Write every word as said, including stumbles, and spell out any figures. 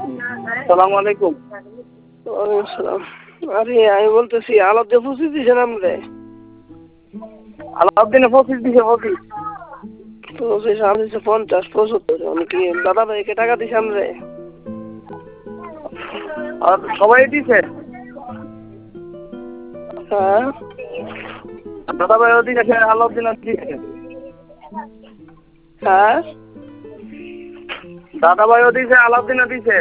সালাম আলাইকুম। ওয়ালাইকুম আসসালাম। আরে আমি বলতেছি আলাদা পঁচিশ দিছেন আমরে? আলাউদ্দিনে পঁচিশ দিছে পঁচিশ। পঁচিশ আমি দিচ্ছি পঞ্চাশ পঁচাত্তর। আমি কি দাদা ভাইকে টাকা দিছি আমরে? আর সবাই দিছে? হ্যাঁ দাদা ভাইও দিয়েছে, আলাউদ্দিনও দিয়েছে। হ্যাঁ দাদা ভাইও দিছে, আলাউদ্দিনও দিছে।